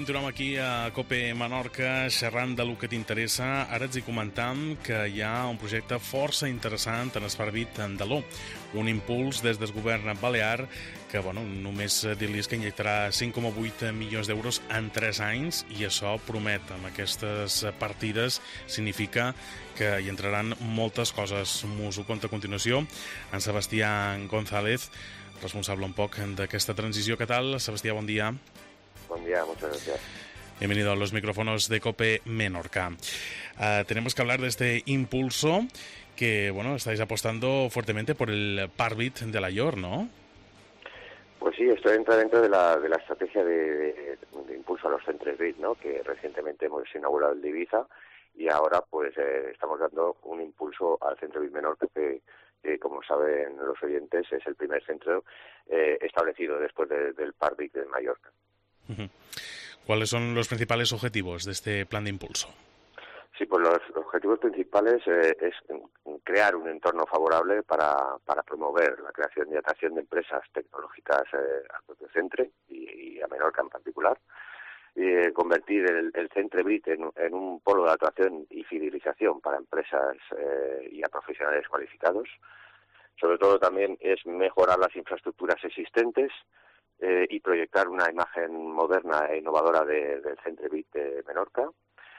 Continuem aquí a COPE Menorca xerrant de lo que t'interessa. Ara ets hi comentant que hi ha un projecte força interessant en Esparvit d'Aló, un impuls des del govern balear que, només dir-li que injectarà 5,8 milions d'euros en 3 anys i això promet, amb aquestes partides, significa que hi entraran moltes coses. M'ho conta a continuació en Sebastià González, responsable un poc d'aquesta transició. ¿Qué tal, Sebastià? Bon dia. Buen día, muchas gracias. Bienvenido a los micrófonos de COPE Menorca. Tenemos que hablar de este impulso que, estáis apostando fuertemente por el Parvit de Alaior, ¿no? Pues sí, esto entra dentro de la estrategia de impulso a los centros BIT, ¿no? Que recientemente hemos inaugurado el de Ibiza y ahora pues estamos dando un impulso al centro BIT Menorca que como saben los oyentes es el primer centro establecido después del Parvit de Mallorca. ¿Cuáles son los principales objetivos de este plan de impulso? Sí, pues los objetivos principales es crear un entorno favorable para promover la creación y atracción de empresas tecnológicas al propio centro y a Menorca en particular, y convertir el Centre BIT en un polo de atracción y fidelización para empresas y a profesionales cualificados. Sobre todo también es mejorar las infraestructuras existentes y proyectar una imagen moderna e innovadora del Centre BIT de Menorca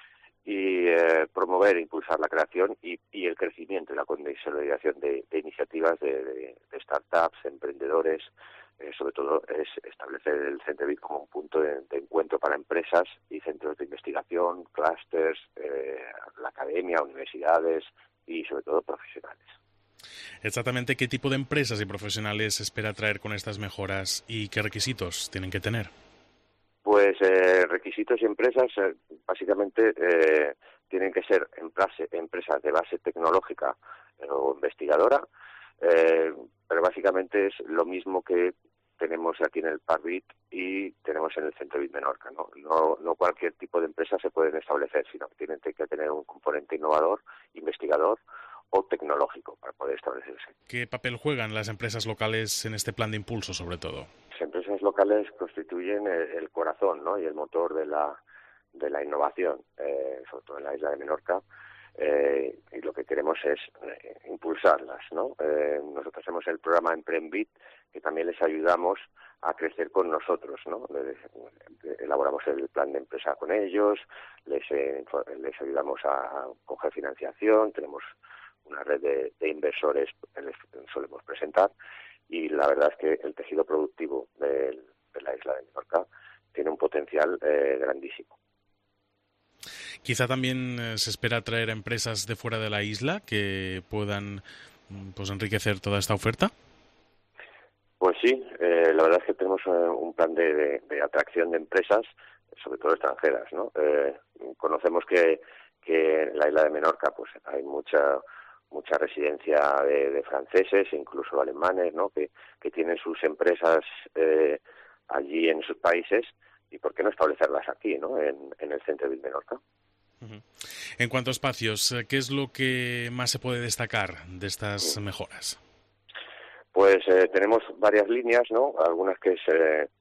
y promover e impulsar la creación y el crecimiento y la consolidación de iniciativas de startups, emprendedores. Sobre todo es establecer el Centre BIT como un punto de encuentro para empresas y centros de investigación, clústeres, la academia, universidades y sobre todo profesionales. Exactamente, ¿qué tipo de empresas y profesionales espera atraer con estas mejoras y qué requisitos tienen que tener? Pues requisitos y empresas básicamente tienen que ser empresas de base tecnológica o investigadora, pero básicamente es lo mismo que tenemos aquí en el Parvit y tenemos en el Centro BIT Menorca, ¿no? No cualquier tipo de empresa se pueden establecer, sino que tienen que tener un componente innovador, investigador o tecnológico para poder establecerse. ¿Qué papel juegan las empresas locales en este plan de impulso, sobre todo? Las empresas locales constituyen el corazón, ¿no? Y el motor de la innovación, sobre todo en la isla de Menorca, y lo que queremos es impulsarlas, ¿no? Nosotros hacemos el programa EmprendBIT, que también les ayudamos a crecer con nosotros, ¿no? Elaboramos el plan de empresa con ellos, les ayudamos a coger financiación, tenemos una red de inversores que les solemos presentar y la verdad es que el tejido productivo de la isla de Menorca tiene un potencial grandísimo. Quizá también se espera atraer a empresas de fuera de la isla que puedan enriquecer toda esta oferta. Pues sí, la verdad es que tenemos un plan de atracción de empresas, sobre todo extranjeras, ¿no? Conocemos que en la isla de Menorca pues hay mucha residencia de franceses, incluso alemanes, ¿no? Que tienen sus empresas allí en sus países y por qué no establecerlas aquí, ¿no? En el Centre BIT Menorca. En cuanto a espacios, ¿qué es lo que más se puede destacar de estas mejoras? Pues tenemos varias líneas, ¿no? Algunas que es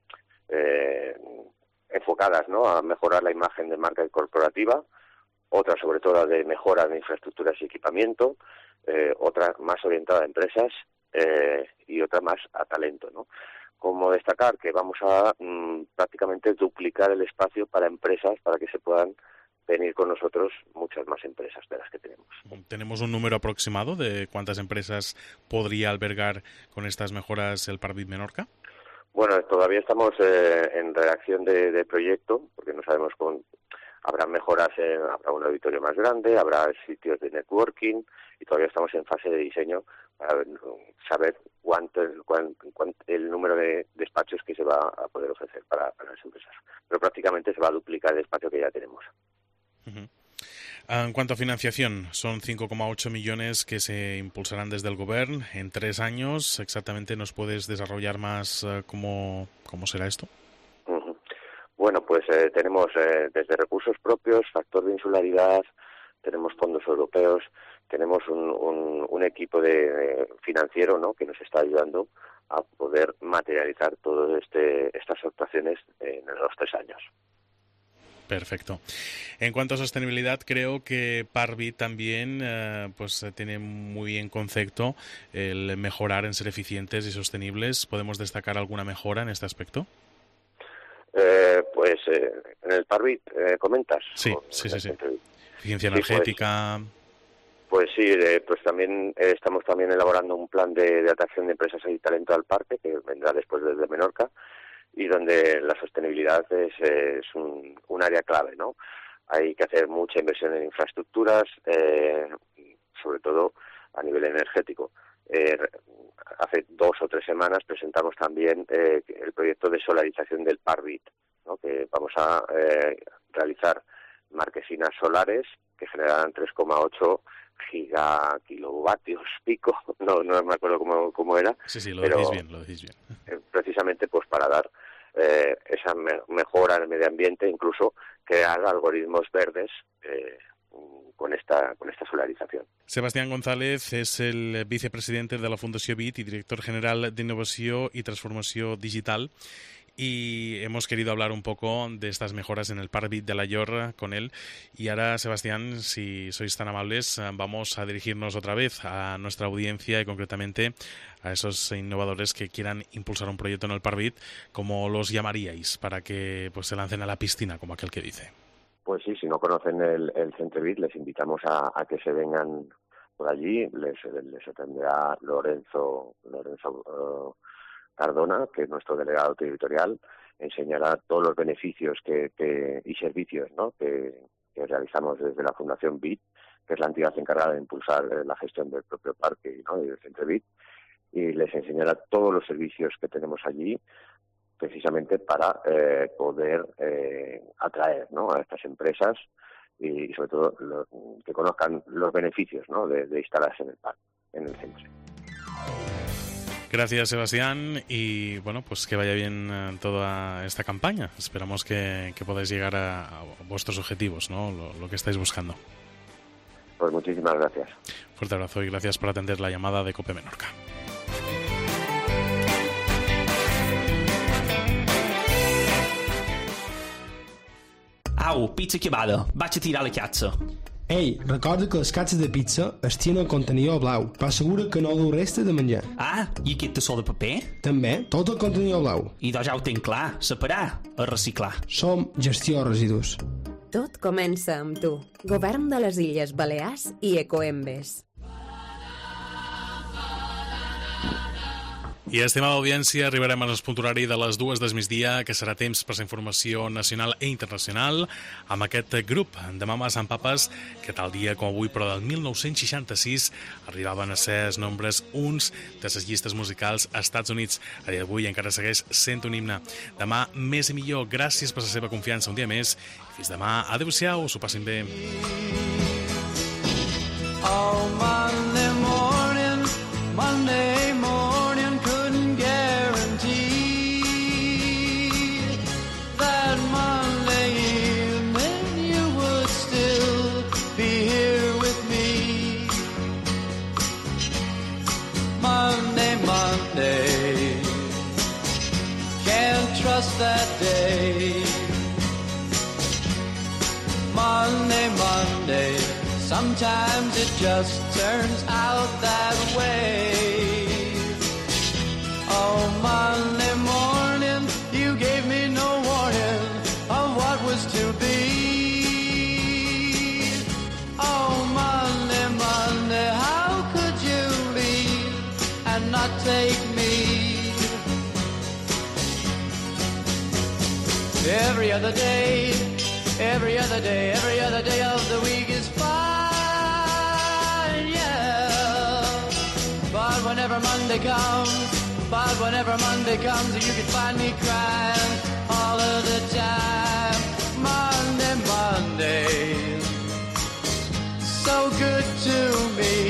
enfocadas, ¿no? A mejorar la imagen de marca corporativa, otra sobre todo de mejora de infraestructuras y equipamiento, otra más orientada a empresas y otra más a talento, ¿no? Como destacar que vamos a prácticamente duplicar el espacio para empresas para que se puedan venir con nosotros muchas más empresas de las que tenemos. ¿Tenemos un número aproximado de cuántas empresas podría albergar con estas mejoras el Parvit Menorca? Bueno, todavía estamos en redacción de proyecto, porque no sabemos habrá mejoras, habrá un auditorio más grande, habrá sitios de networking y todavía estamos en fase de diseño para saber cuánto el número de despachos que se va a poder ofrecer para las empresas. Pero prácticamente se va a duplicar el espacio que ya tenemos. En cuanto a financiación, son 5,8 millones que se impulsarán desde el Gobierno en 3 años. Exactamente, ¿nos puedes desarrollar más cómo será esto? Bueno, pues tenemos desde recursos propios, factor de insularidad, tenemos fondos europeos, tenemos un equipo de financiero, ¿no? Que nos está ayudando a poder materializar todas estas actuaciones en los 3 años. Perfecto. En cuanto a sostenibilidad, creo que Parbit también tiene muy en concepto el mejorar en ser eficientes y sostenibles. ¿Podemos destacar alguna mejora en este aspecto? En el Parbit, ¿comentas? Sí. Eficiencia energética. Pues también estamos también elaborando un plan de atracción de empresas y talento al parque, que vendrá después desde Menorca, y donde la sostenibilidad es un área clave, ¿no? Hay que hacer mucha inversión en infraestructuras, sobre todo a nivel energético. Hace 2 o 3 semanas presentamos también el proyecto de solarización del Parbit, ¿no? Que vamos a realizar marquesinas solares que generarán 3,8 gigakilovatios pico, no me acuerdo cómo era. Sí, lo decís bien. Precisamente pues para dar esa mejora en el medio ambiente, incluso crear algoritmos verdes con esta solarización. Sebastián González és el vicepresidente de la Fundació BIT y director general de Innovació y Transformació Digital. Y hemos querido hablar un poco de estas mejoras en el Parbit de Alaior con él. Y ahora, Sebastián, si sois tan amables, vamos a dirigirnos otra vez a nuestra audiencia y concretamente a esos innovadores que quieran impulsar un proyecto en el Parbit. ¿Cómo los llamaríais para que se lancen a la piscina, como aquel que dice? Pues sí, si no conocen el Centre BIT, les invitamos a que se vengan por allí. Les atenderá Lorenzo Cardona, que es nuestro delegado territorial, enseñará todos los beneficios y servicios, ¿no? que realizamos desde la Fundación BIT, que es la entidad encargada de impulsar la gestión del propio parque, ¿no? Y del Centre BIT, y les enseñará todos los servicios que tenemos allí, precisamente para poder atraer, ¿no? a estas empresas y sobre todo que conozcan los beneficios, ¿no? de instalarse en el parque, en el centro. Gracias, Sebastián, y que vaya bien toda esta campaña. Esperamos que podáis llegar a vuestros objetivos, ¿no? Lo que estáis buscando. Pues muchísimas gracias. Fuerte abrazo y gracias por atender la llamada de COPE Menorca. Au, pizza chiamada, vaig a tirar la cazza. Ei, recorda que les catzes de pizza es tenen el contenidor blau, però assegura que no du resta de menjar. Ah, i aquest tassó de paper? També, tot el contenidor blau. I doncs ja ho tinc clar, separar, a reciclar. Som Gestió Residus. Tot comença amb tu. Govern de les Illes Balears i Ecoembes. I, estimada audiència, arribarem al punt horari de les 2 del migdia, que serà temps per la informació nacional i internacional, amb aquest grup de mames amb papes que tal dia com avui, però del 1966, arribaven a ser els nombres uns de les llistes musicals als Estats Units. A dia d'avui encara segueix sent un himne. Demà, més i millor. Gràcies per la seva confiança un dia més. Fins demà. Adéu-siau, s'ho passin bé. Oh, Monday morning, Monday morning, couldn't guarantee that Monday evening you would still be here with me. Monday, Monday, can't trust that day. Monday, Monday, sometimes it just turns out that way. Oh, Monday morning, you gave me no warning of what was to be. Oh, Monday, Monday, how could you leave and not take me? Every other day, every other day, every other day of the week is fine, yeah. But whenever Monday comes, you can find me crying all of the time. Monday, Monday, so good to me.